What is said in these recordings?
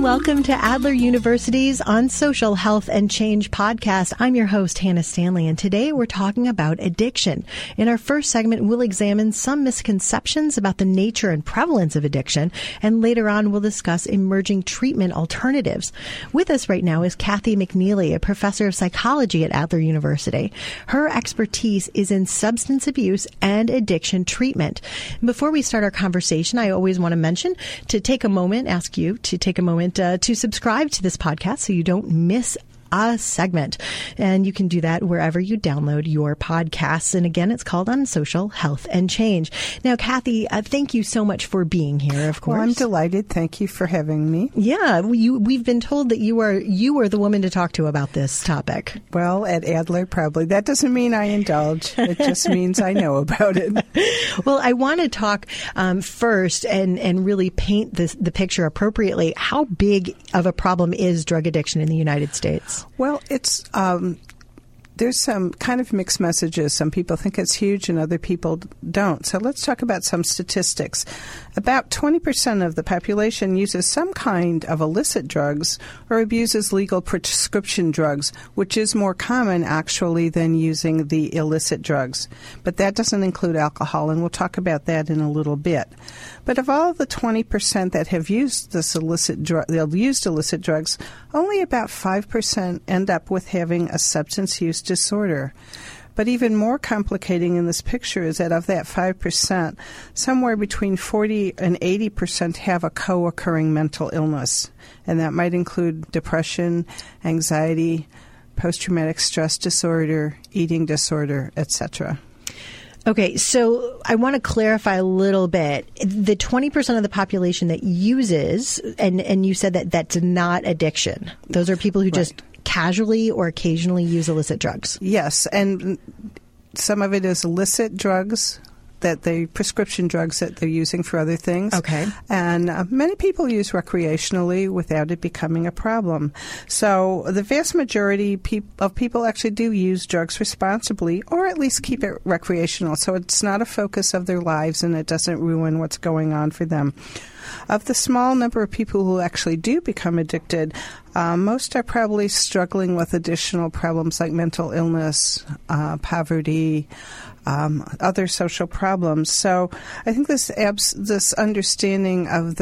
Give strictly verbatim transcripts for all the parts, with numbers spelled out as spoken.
and welcome to Adler University's On Social Health and Change podcast. I'm your host, Hannah Stanley, and today we're talking about addiction. In our first segment, we'll examine some misconceptions about the nature and prevalence of addiction, and later on we'll discuss emerging treatment alternatives. With us right now is Kathy McNeely, a professor of psychology at Adler University. Her expertise is in substance abuse and addiction treatment. Before we start our conversation, I always want to mention to take a moment, ask you to take a moment uh, to subscribe to this podcast so you don't miss a segment. And you can do that wherever you download your podcasts. And again, it's called On Social Health and Change. Now, Kathy, uh, thank you so much for being here, of course. Well, I'm delighted. Thank you for having me. Yeah, you, we've been told that you are you are the woman to talk to about this topic. Well, at Adler, probably. That doesn't mean I indulge. It just means I know about it. Well, I want to talk um, first and, and really paint this, the picture appropriately. How big of a problem is drug addiction in the United States? Well, it's um, there's some kind of mixed messages. Some people think it's huge and other people don't. So let's talk about some statistics. About twenty percent of the population uses some kind of illicit drugs or abuses legal prescription drugs, which is more common actually than using the illicit drugs. But that doesn't include alcohol, and we'll talk about that in a little bit. But of all of the twenty percent that have used this illicit drug, they'll used illicit drugs, only about five percent end up with having a substance use disorder. But even more complicating in this picture is that of that five percent, somewhere between forty and eighty percent have a co-occurring mental illness. And that might include depression, anxiety, post-traumatic stress disorder, eating disorder, et cetera. Okay, so I want to clarify a little bit. The twenty percent of the population that uses, and, and you said that that's not addiction. Those are people who Right. just casually or occasionally use illicit drugs. Yes, and some of it is illicit drugs, that they prescription drugs that they're using for other things. Okay. And uh, many people use recreationally without it becoming a problem. So the vast majority pe- of people actually do use drugs responsibly, or at least keep it recreational, so it's not a focus of their lives and it doesn't ruin what's going on for them. Of the small number of people who actually do become addicted, uh, most are probably struggling with additional problems like mental illness, uh, poverty, um, other social problems. So I think this abs- this understanding of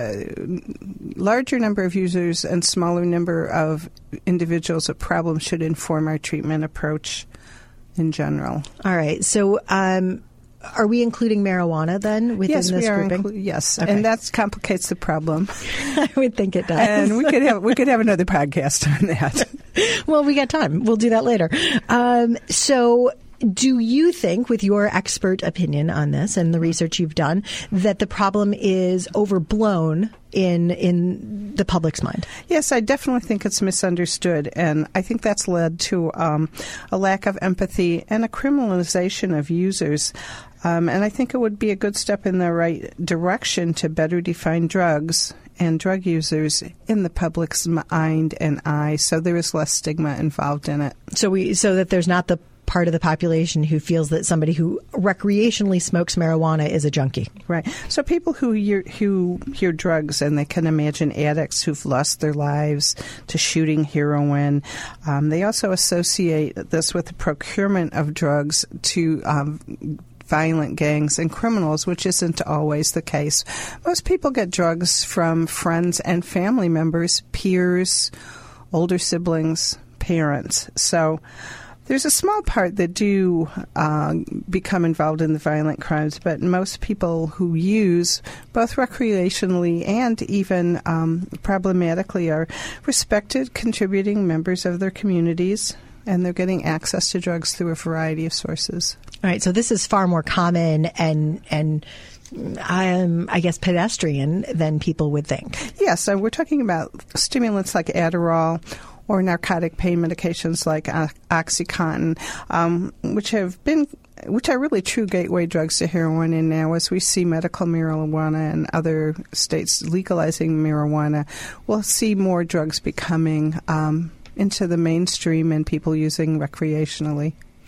the larger number of users and smaller number of individuals with problems should inform our treatment approach in general. All right. So um, are we including marijuana then within yes, this we are grouping? Inclu- yes, Okay. and that complicates the problem. I would think it does. And we could have we could have another podcast on that. Well, we got time. We'll do that later. Um, so do you think, with your expert opinion on this and the research you've done, that the problem is overblown in in the public's mind? Yes, I definitely think it's misunderstood, and I think that's led to um, a lack of empathy and a criminalization of users. Um, and I think it would be a good step in the right direction to better define drugs and drug users in the public's mind and eye, so there is less stigma involved in it. So we so that there's not the part of the population who feels that somebody who recreationally smokes marijuana is a junkie. Right. So people who hear, who hear drugs, and they can imagine addicts who've lost their lives to shooting heroin. Um, they also associate this with the procurement of drugs to um, violent gangs and criminals, which isn't always the case. Most people get drugs from friends and family members, peers, older siblings, parents. So there's a small part that do uh, become involved in the violent crimes, but most people who use, both recreationally and even um, problematically, are respected, contributing members of their communities, and they're getting access to drugs through a variety of sources. All right, so this is far more common and and um, I guess pedestrian than people would think. Yes, so we're talking about stimulants like Adderall or narcotic pain medications like OxyContin, um, which have been, which are really true gateway drugs to heroin. And now, as we see medical marijuana and other states legalizing marijuana, we'll see more drugs becoming um, into the mainstream and people using recreationally.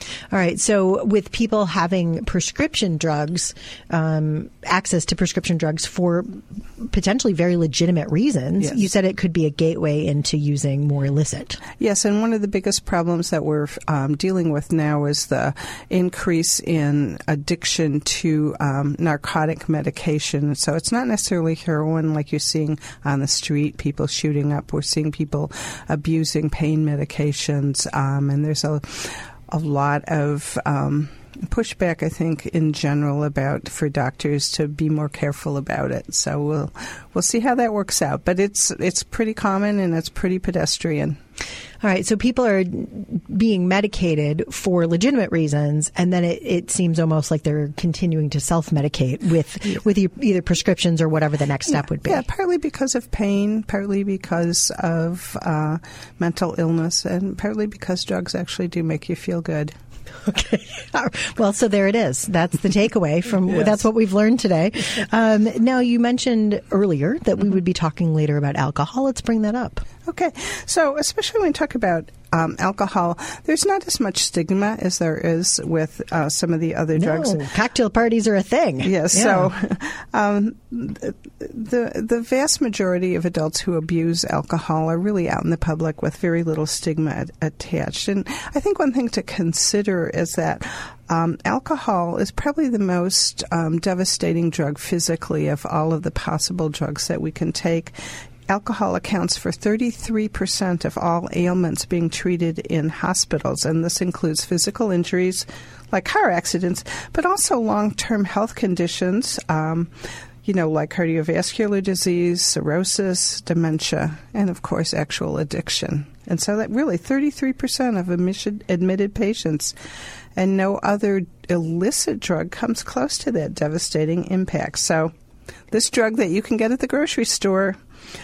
All right. So with people having prescription drugs, um, access to prescription drugs for potentially very legitimate reasons, yes. you said it could be a gateway into using more illicit. Yes, and one of the biggest problems that we're um, dealing with now is the increase in addiction to um, narcotic medication. So it's not necessarily heroin like you're seeing on the street, people shooting up. We're seeing people abusing pain medications, um, and there's a a lot of um, pushback, I think, in general about for doctors to be more careful about it. So we'll we'll see how that works out. But it's it's pretty common and it's pretty pedestrian. All right. So people are being medicated for legitimate reasons, and then it, it seems almost like they're continuing to self-medicate with yeah. with either prescriptions or whatever the next step yeah. would be. Yeah, partly because of pain, partly because of uh, mental illness, and partly because drugs actually do make you feel good. Okay. Well, so there it is. That's the takeaway from yes. that's what we've learned today. Um, now, you mentioned earlier that we would be talking later about alcohol. Let's bring that up. Okay. So especially when we talk about um, alcohol, there's not as much stigma as there is with uh, some of the other no, drugs. Cocktail parties are a thing. Yes. Yeah. So um, the, the the vast majority of adults who abuse alcohol are really out in the public with very little stigma at, attached. And I think one thing to consider is that Um, alcohol is probably the most um, devastating drug physically of all of the possible drugs that we can take. Alcohol accounts for thirty-three percent of all ailments being treated in hospitals, and this includes physical injuries like car accidents, but also long-term health conditions, um, you know, like cardiovascular disease, cirrhosis, dementia, and, of course, actual addiction. And so that really thirty-three percent of admission, admitted patients, and no other illicit drug comes close to that devastating impact. So this drug that you can get at the grocery store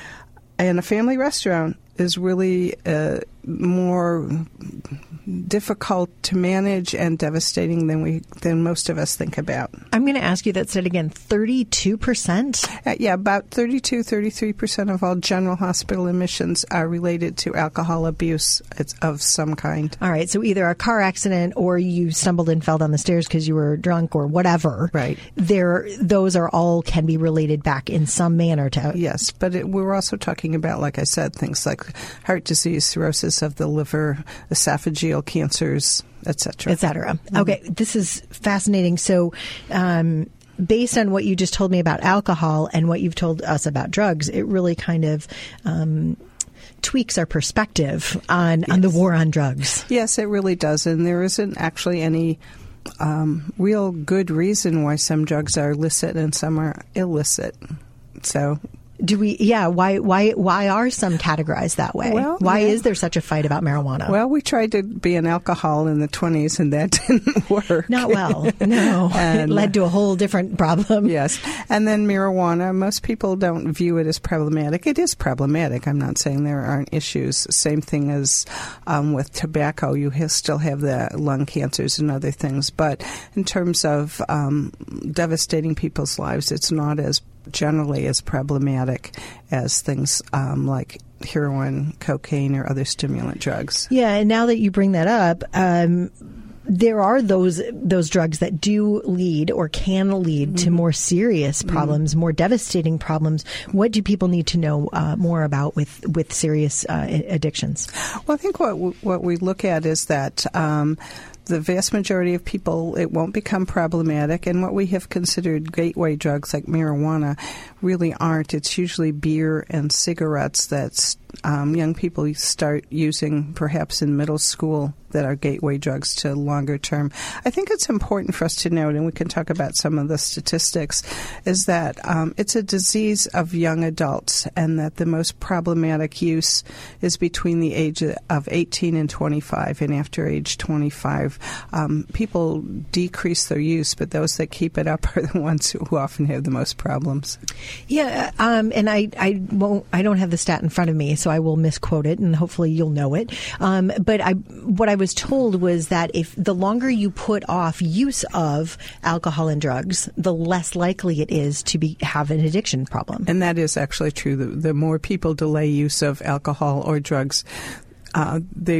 and a family restaurant is really uh, more difficult to manage and devastating than we than most of us think about. I'm going to ask you that said again, thirty-two percent? Uh, yeah, about thirty-two, thirty-three percent of all general hospital admissions are related to alcohol abuse of some kind. All right, so either a car accident or you stumbled and fell down the stairs because you were drunk or whatever. Right. There, those are all can be related back in some manner to... Yes, but it, we're also talking about, like I said, things like heart disease, cirrhosis of the liver, esophageal cancers, et cetera. Et cetera. Mm-hmm. Okay, this is fascinating. So, um, based on what you just told me about alcohol and what you've told us about drugs, it really kind of um, tweaks our perspective on, yes. on the war on drugs. Yes, it really does. And there isn't actually any um, real good reason why some drugs are licit and some are illicit. So... Do we? Yeah. Why? Why? Why are some categorized that way? Well, why yeah. is there such a fight about marijuana? Well, we tried to be an alcohol in the twenties, and that didn't work. Not well. No, and, it led to a whole different problem. Yes, and then marijuana. Most people don't view it as problematic. It is problematic. I'm not saying there aren't issues. Same thing as um, with tobacco. You have, still have the lung cancers and other things, but in terms of um, devastating people's lives, it's not as generally as problematic as things um, like heroin, cocaine, or other stimulant drugs. Yeah, and now that you bring that up, um, there are those those drugs that do lead or can lead mm-hmm. to more serious problems, mm-hmm. more devastating problems. What do people need to know uh, more about with with serious uh, addictions? Well, I think what w- what we look at is that Um, the vast majority of people, it won't become problematic. And what we have considered gateway drugs like marijuana really aren't. It's usually beer and cigarettes that um, young people start using perhaps in middle school that are gateway drugs to longer term. I think it's important for us to note, and we can talk about some of the statistics, is that um, it's a disease of young adults and that the most problematic use is between the age of eighteen and twenty-five. And after age twenty-five, um, people decrease their use, but those that keep it up are the ones who often have the most problems. Yeah, um, and I, I won't. I don't have the stat in front of me, so I will misquote it, and hopefully you'll know it. Um, but I, what I was told was that if the longer you put off use of alcohol and drugs, the less likely it is to be have an addiction problem. And that is actually true. The, the more people delay use of alcohol or drugs, uh, they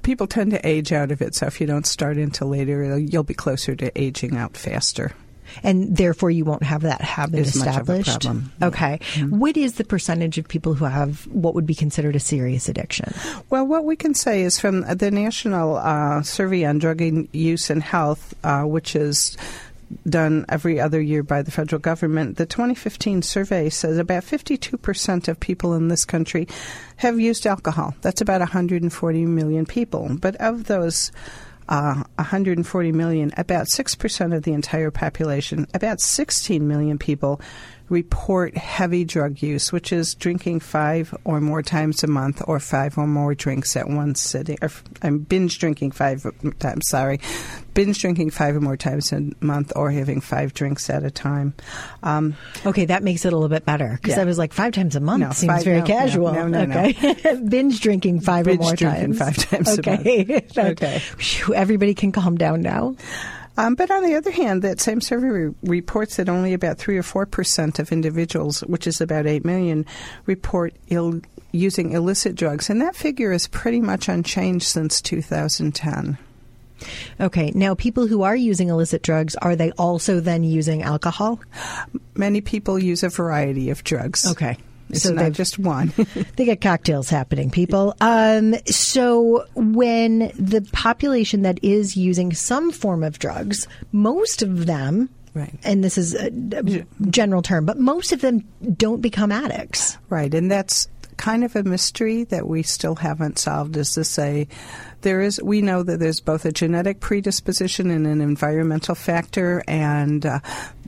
people tend to age out of it, so if you don't start until later, you'll be closer to aging out faster. And therefore, you won't have that habit As established. Much of a problem. Okay. Mm-hmm. What is the percentage of people who have what would be considered a serious addiction? Well, what we can say is from the National uh, Survey on Drug Use and Health, uh, which is done every other year by the federal government, the twenty fifteen survey says about fifty-two percent of people in this country have used alcohol. That's about one hundred forty million people. But of those Uh, one hundred forty million, about six percent of the entire population, about sixteen million people report heavy drug use, which is drinking five or more times a month or five or more drinks at one sitting. Or, I'm binge drinking five times, sorry. Binge drinking five or more times a month or having five drinks at a time. Um, okay, that makes it a little bit better because yeah. I was like five times a month no, seems five, very no, casual. No, no, no, okay. no. Binge drinking five Binge or more drinking times. five times okay. a month. Okay. Whew, everybody can calm down now. Um, but on the other hand, that same survey re- reports that only about three or four percent of individuals, which is about eight million, report Ill- using illicit drugs. And that figure is pretty much unchanged since two thousand ten. Okay. Now, people who are using illicit drugs, are they also then using alcohol? Many people use a variety of drugs. Okay. It's so not just one. They get cocktails happening, people. Um, so when the population that is using some form of drugs, most of them, right. and this is a general term, but most of them don't become addicts. Right. And that's kind of a mystery that we still haven't solved, is to say there is, we know that there's both a genetic predisposition and an environmental factor, and uh,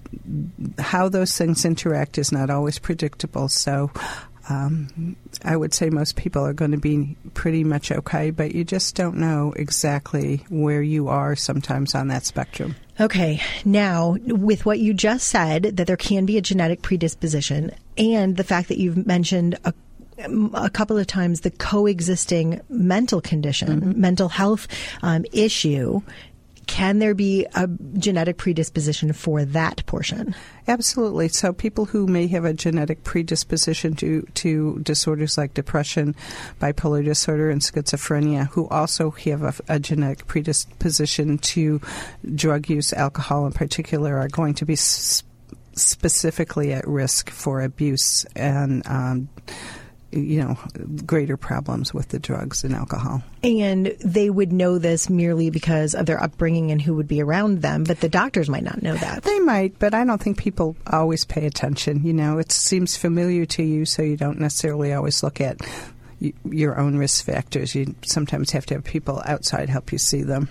how those things interact is not always predictable. So um, I would say most people are going to be pretty much okay, but you just don't know exactly where you are sometimes on that spectrum. Okay. Now, with what you just said, that there can be a genetic predisposition, and the fact that you've mentioned a a couple of times the coexisting mental condition, mm-hmm. mental health um, issue, can there be a genetic predisposition for that portion? Absolutely. So people who may have a genetic predisposition to, to disorders like depression, bipolar disorder, and schizophrenia, who also have a, a genetic predisposition to drug use, alcohol in particular, are going to be s- specifically at risk for abuse and um you know, greater problems with the drugs and alcohol. And they would know this merely because of their upbringing and who would be around them, but the doctors might not know that. They might, but I don't think people always pay attention. You know, it seems familiar to you, so you don't necessarily always look at y- your own risk factors. You sometimes have to have people outside help you see them.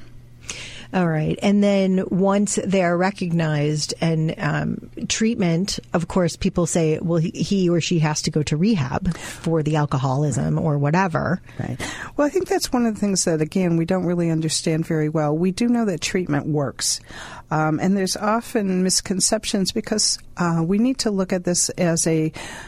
All right. And then once they are recognized and um, treatment, of course, people say, well, he, he or she has to go to rehab for the alcoholism or whatever. Right. Well, I think that's one of the things that, again, we don't really understand very well. We do know that treatment works. Um, and there's often misconceptions because uh, we need to look at this as a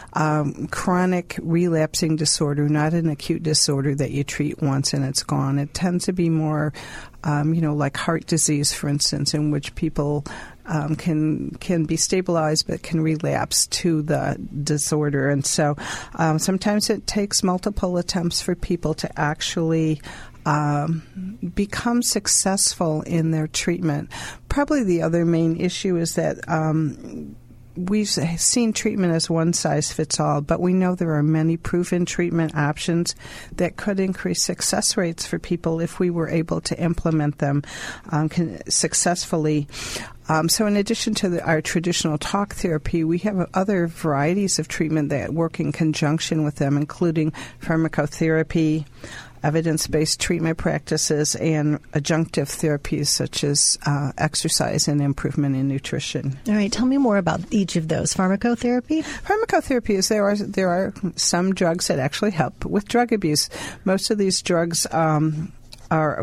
um, chronic relapsing disorder, not an acute disorder that you treat once and it's gone. It tends to be more Um, you know, like heart disease, for instance, in which people um, can can be stabilized but can relapse to the disorder. And so um, sometimes it takes multiple attempts for people to actually um, become successful in their treatment. Probably the other main issue is that um, we've seen treatment as one size fits all, but we know there are many proven treatment options that could increase success rates for people if we were able to implement them um, can, successfully. Um, so in addition to the, our traditional talk therapy, we have other varieties of treatment that work in conjunction with them, including pharmacotherapy, evidence-based treatment practices, and adjunctive therapies such as uh, exercise and improvement in nutrition. All right, tell me more about each of those. Pharmacotherapy? Pharmacotherapy is there are there are some drugs that actually help with drug abuse. Most of these drugs um, are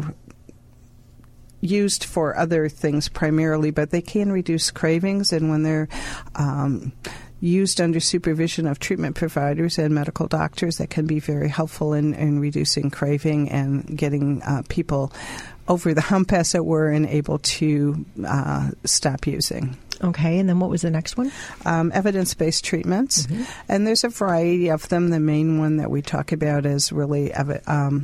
used for other things primarily, but they can reduce cravings, and when they're um, used under supervision of treatment providers and medical doctors, that can be very helpful in, in reducing craving and getting uh, people over the hump, as it were, and able to uh, stop using. Okay, and then what was the next one? Um, evidence-based treatments. Mm-hmm. And there's a variety of them. The main one that we talk about is really evi- um,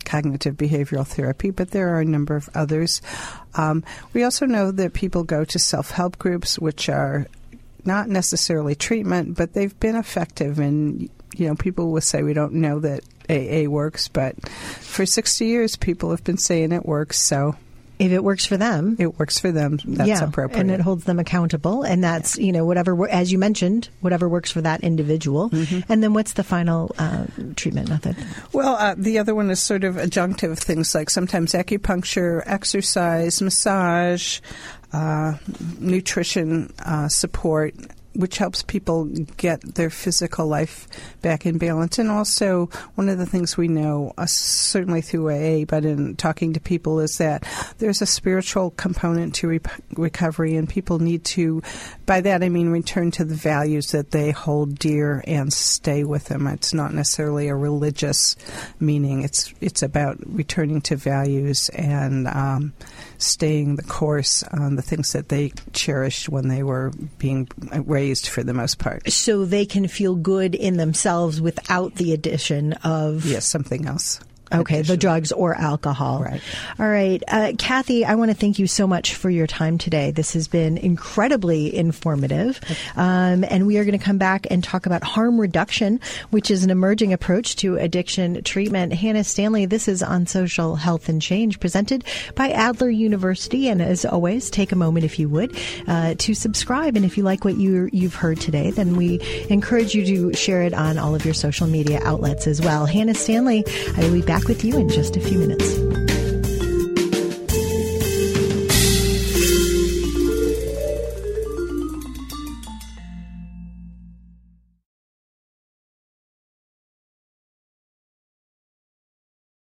cognitive behavioral therapy, but there are a number of others. Um, we also know that people go to self-help groups, which are not necessarily treatment, but they've been effective. And, you know, people will say we don't know that A A works, but for sixty years, people have been saying it works, so... If it works for them. It works for them. That's yeah, appropriate. And it holds them accountable. And that's, you know, whatever, as you mentioned, whatever works for that individual. Mm-hmm. And then what's the final uh, treatment method? Well, uh, the other one is sort of adjunctive things like sometimes acupuncture, exercise, massage, uh, nutrition uh, support, which helps people get their physical life back in balance. And also, one of the things we know, uh, certainly through A A, but in talking to people, is that there's a spiritual component to re- recovery, and people need to, by that I mean return to the values that they hold dear and stay with them. It's not necessarily a religious meaning. It's it's about returning to values and um, staying the course on the things that they cherished when they were being raised for the most part. So they can feel good in themselves without the addition of... Yes, something else. Okay, addition. The drugs or alcohol. Right. All right. Uh, Kathy, I want to thank you so much for your time today. This has been incredibly informative. Um, and we are going to come back and talk about harm reduction, which is an emerging approach to addiction treatment. Hannah Stanley, this is On Social Health and Change, presented by Adler University. And as always, take a moment, if you would, uh, to subscribe. And if you like what you, you've heard today, then we encourage you to share it on all of your social media outlets as well. Hannah Stanley, I will be back with you in just a few minutes.